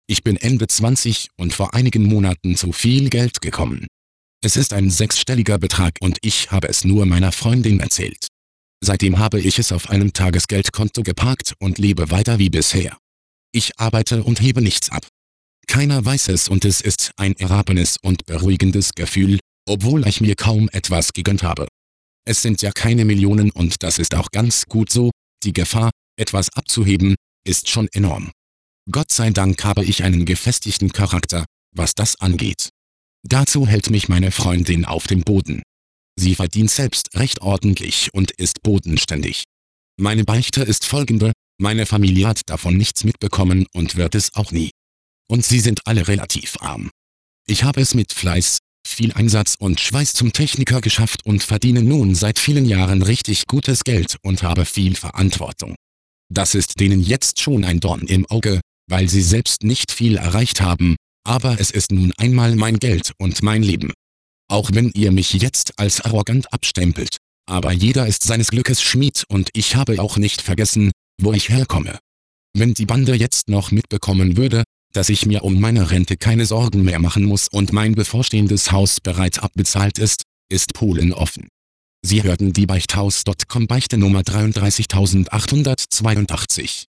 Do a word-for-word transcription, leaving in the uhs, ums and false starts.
Ich bin Ende zwanzig und vor einigen Monaten zu viel Geld gekommen. Es ist ein sechsstelliger Betrag und ich habe es nur meiner Freundin erzählt. Seitdem habe ich es auf einem Tagesgeldkonto geparkt und lebe weiter wie bisher. Ich arbeite und hebe nichts ab. Keiner weiß es und es ist ein erhabenes und beruhigendes Gefühl, obwohl ich mir kaum etwas gegönnt habe. Es sind ja keine Millionen und das ist auch ganz gut so, die Gefahr, etwas abzuheben, ist schon enorm. Gott sei Dank habe ich einen gefestigten Charakter, was das angeht. Dazu hält mich meine Freundin auf dem Boden. Sie verdient selbst recht ordentlich und ist bodenständig. Meine Beichte ist folgende: Meine Familie hat davon nichts mitbekommen und wird es auch nie. Und sie sind alle relativ arm. Ich habe es mit Fleiß, viel Einsatz und Schweiß zum Techniker geschafft und verdiene nun seit vielen Jahren richtig gutes Geld und habe viel Verantwortung. Das ist denen jetzt schon ein Dorn im Auge, weil sie selbst nicht viel erreicht haben, aber es ist nun einmal mein Geld und mein Leben. Auch wenn ihr mich jetzt als arrogant abstempelt, aber jeder ist seines Glückes Schmied und ich habe auch nicht vergessen, wo ich herkomme. Wenn die Bande jetzt noch mitbekommen würde, dass ich mir um meine Rente keine Sorgen mehr machen muss und mein bevorstehendes Haus bereits abbezahlt ist, ist Polen offen. Sie hörten die Beichthaus Punkt com Beichte Nummer dreiunddreißigtausendachthundertzweiundachtzig.